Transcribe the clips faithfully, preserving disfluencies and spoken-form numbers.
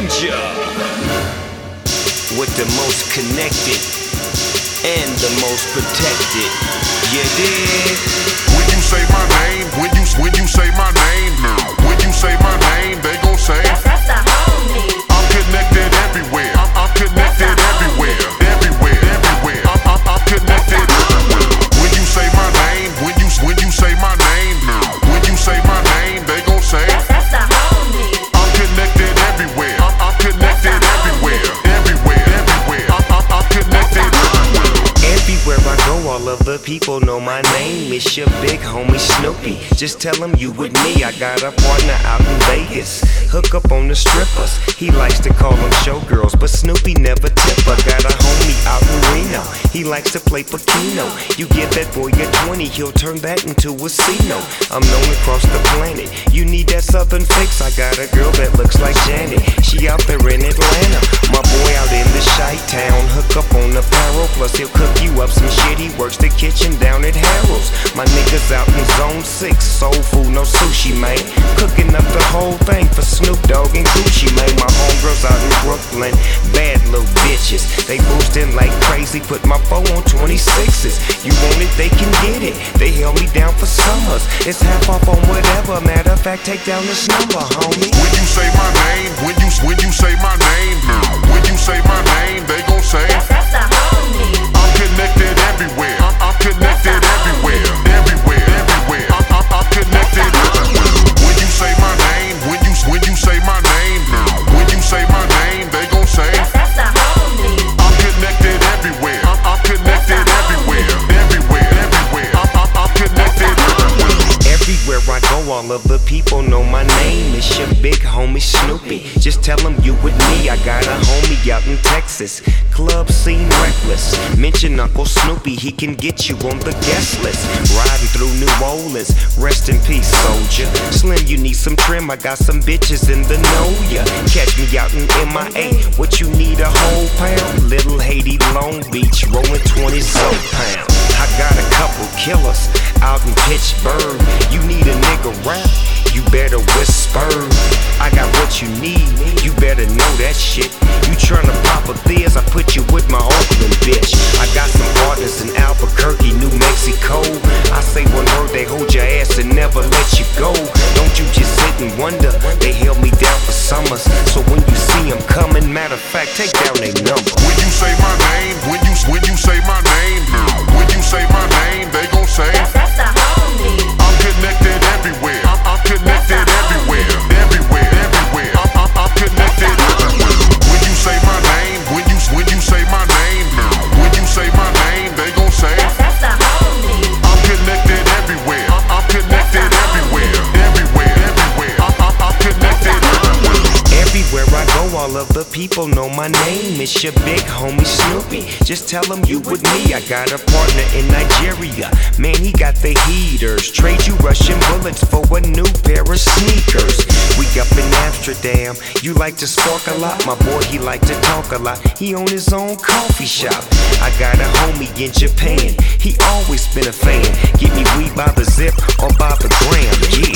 Ninja with the most connected and the most protected. You dig? When you say my name, when you when you say my name, when you say my name, they gon' say That's, that's the homie. I'm connected everywhere. I'm, I'm connected everywhere, everywhere, everywhere. I'm, I'm, I'm connected everywhere. When you say my name, when you when you say my name, when you say my name, they gon' say That's, that's the homie. I'm connected everywhere. I'm, I'm connected everywhere, everywhere, everywhere. I'm, I'm, I'm connected everywhere. Everywhere I go, all of the people know my name. It's your big homie Snoopy. Just tell him you with me. I got a partner out in Vegas. Hook up on the strippers. He likes to call them showgirls, but Snoopy never tip her. Got a homie out in Reno. He likes to play Pacino. You give that boy a twenty, he'll turn that into a C-no. I'm known across the planet. You need that southern fix. I got a girl that looks like Janet. She out there in Atlanta. My boy out in the Chi-Town. Hook up on the barrel, plus he'll cook you up some shit. He works the kitchen down at Harold's. My niggas out in zone six. Soul food, no sushi, man. Cooking up the whole thing for Snoop Dogg and Gucci, man. My homegirls out in Brooklyn, bad little bitches. They boosting like crazy, put my four on twenty-sixes. You want it, they can get it. They held me down for summers. It's half off on whatever. Matter of fact, take down this number, homie. When you say my name, when you when you say my name, when you say my name, they gon' say That's, that's the homie. I'm connected everywhere. I'm, I'm connected everywhere, everywhere, everywhere. I'm, I'm, I'm connected everywhere. When you say my name, when you when you say my name, when you say my name, they gon' say That's, that's the homie. I'm connected everywhere. I'm, I'm connected everywhere, everywhere, everywhere. I'm, I'm, I'm connected everywhere. Everywhere I go, all of the people know my name. It's your big homie Snoopy. Just tell him you with me. I got a homie out in Texas. Club scene reckless. Mention Uncle Snoopy, he can get you on the guest list. Riding through New Orleans. Rest in peace, soldier. Slim, you need some trim. I got some bitches in the know ya. Catch me out in M I A. What you need, a whole pound? Little Haiti, Long Beach, rolling twenty so pounds. I got a couple killers out in Pittsburgh. You need a nigga rap, you better whisper. I got what you need, you better know that shit. You tryna pop a Theas, I put you with my Oakland bitch. I got some partners in Albuquerque, New Mexico. I say one word, they hold your ass and never let you go. Don't you just sit and wonder, they held me down for summers. So when you see them coming, matter of fact, take down their number. When you say my name, when you when you say my name, when you say my name, they gon' say That's, that's the homie. I'm connected everywhere. I'm, I'm connected everywhere, everywhere, everywhere. I'm, I'm, I'm connected everywhere. When you say my name, when you when you say my name, when you say my name, they gon' say That's, that's the homie. I'm connected everywhere. I'm, I'm connected everywhere, everywhere, everywhere. I'm, I'm, I'm connected everywhere. Everywhere I go, all of the people know my name. It's your big homie Snoopy. Just tell him you with me. I got a partner in Nigeria. Man, he got the heaters. Trade you Russian bullets for a new pair of sneakers. We up in Amsterdam. You like to spark a lot. My boy, he like to talk a lot. He own his own coffee shop. I got a homie in Japan. He always been a fan. Get me weed by the zip or by the gram.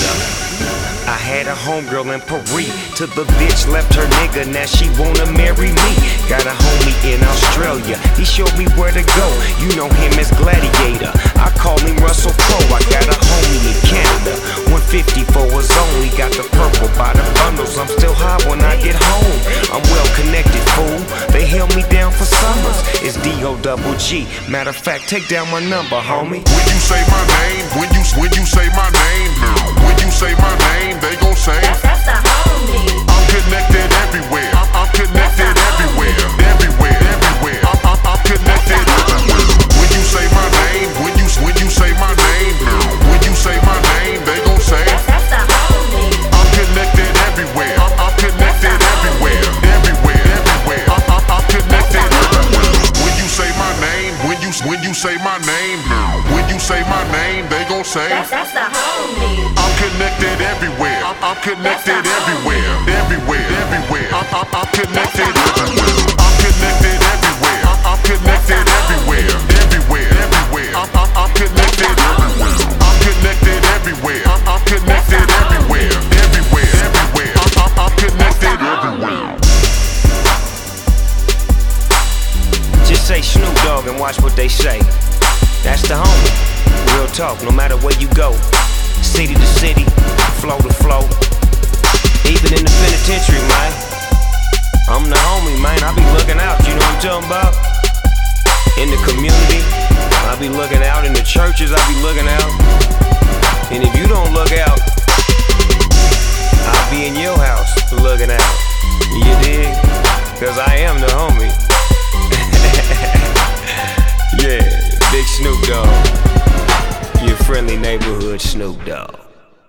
Yeah. I had a homegirl in Paris, till the bitch left her nigga, now she wanna marry me. Got a homie in Australia, he showed me where to go. You know him as Gladiator, I call him Russell Crowe. I got a homie in Canada, one fifty for a zone. He got the purple by the bundles, I'm still high when I get home. I'm well connected, fool, they held me down for summers. It's D O double G, matter of fact, take down my number, homie. When you say my name, when you when you say my name, when you say my name, they gon' say That's, that's the homie. I'm connected everywhere. I'm, I'm connected everywhere, everywhere, everywhere. I'm, I'm, I'm connected everywhere. When you say my name, when you when you say my name, when you say my name, they gon' say That's, that's the homie. I'm connected everywhere. I'm, I'm connected everywhere, everywhere, everywhere. I'm, I'm, I'm connected everywhere. When you say my name, when you when you say my name, when you say my name, they gon' say That's, that's the homie. I'm connected everywhere. I'm, I'm connected everywhere, everywhere, everywhere. I'm, I'm, I'm connected everywhere. I'm connected everywhere. I'm, I'm connected everywhere, everywhere, everywhere. I'm, I'm, I'm connected everywhere. I'm connected everywhere. I'm, I'm connected everywhere, everywhere, everywhere. I'm, I'm, I'm connected everywhere. they say. That's the homie. Real talk, no matter where you go. City to city, flow to flow. Even in the penitentiary, man. I'm the homie, man. I be looking out, you know what I'm talking about? In the community, I be looking out. In the churches, I be looking out. And if you don't look out, I'll be in your house looking out. You dig? Cause I am the homie. Yeah, Big Snoop Dogg. Your friendly neighborhood Snoop Dogg.